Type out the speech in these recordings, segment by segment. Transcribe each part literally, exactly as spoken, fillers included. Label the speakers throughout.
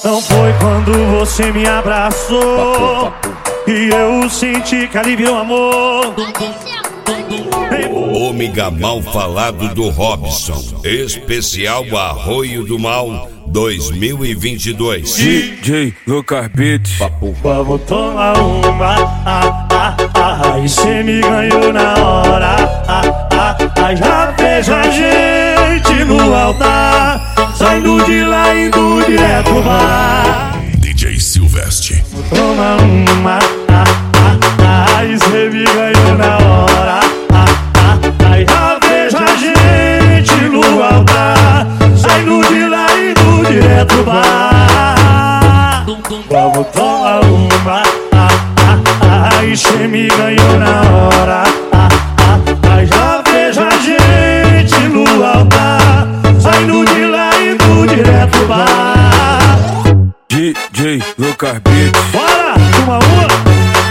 Speaker 1: Não foi quando você me abraçou e eu senti que aliviou amor.
Speaker 2: Ômega Mal Falado do Robson, especial Arroio do Mal dois mil e vinte e dois.
Speaker 3: D J Lucas Beats.
Speaker 1: Vamos tomar uma, ah, ah, ah, e cê me ganhou na hora, ah, ah, ah, já vejo a gente no altar, saindo de lá indo direto pro bar.
Speaker 2: D J Silvestre.
Speaker 1: Toma uma, ah, ah, ah, e cê me ganhou na hora, ah, ah, ah, já vejo a gente no altar, saindo de lá indo direto pro bar. Vamos tomar uma, ah, ah, ah, e cê me ganhou na hora, ah, ah, ah, já vejo a gente no altar, saindo de lá indo direto pro bar.
Speaker 3: D J Lucas Beats.
Speaker 1: Bora, uma uma.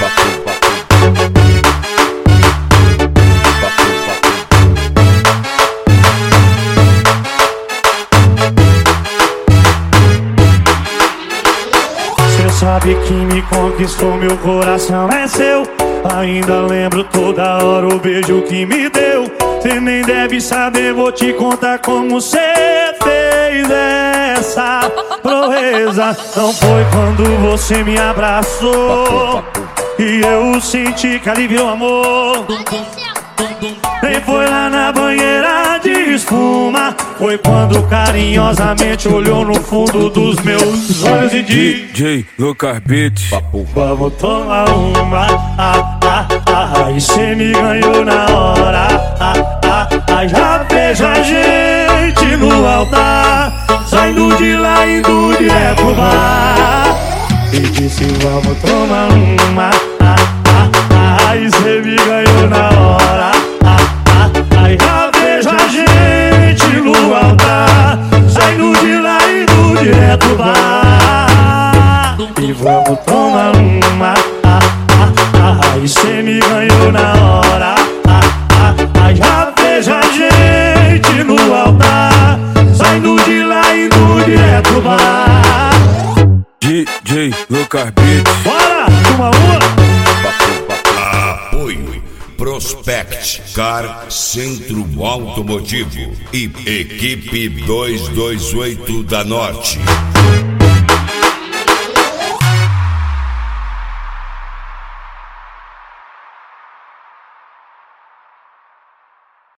Speaker 1: Sabe que me conquistou, meu coração é seu. Ainda lembro toda hora o beijo que me deu. Cê nem deve saber, vou te contar como cê fez essa proeza. Não foi quando você me abraçou e eu senti que aliviou amor. Nem foi lá na banheira de espuma, foi quando carinhosamente olhou no fundo dos meus olhos e disse:
Speaker 3: D J Lucas Beats.
Speaker 1: Vamos tomar uma, ah, ah, ah, e cê me ganhou na hora, ah, ah, ah, já vejo a gente no altar, saindo de lá indo direto pro bar. E disse: vamos tomar uma, ah, ah, ah, e cê me ganhou na hora, ah, ah, ah, já vejo a gente no altar, saindo de lá indo direto pro bar. E vamos tomar uma, ah, ah, ah, e cê me ganhou na hora, ah, ah, ah, já vejo a gente no altar, saindo de lá indo direto pro bar.
Speaker 3: D J Lucas Beats.
Speaker 1: Bora, uma uma.
Speaker 2: Apoio Prospect Car Centro Automotivo e Equipe duzentos e vinte e oito da Norte.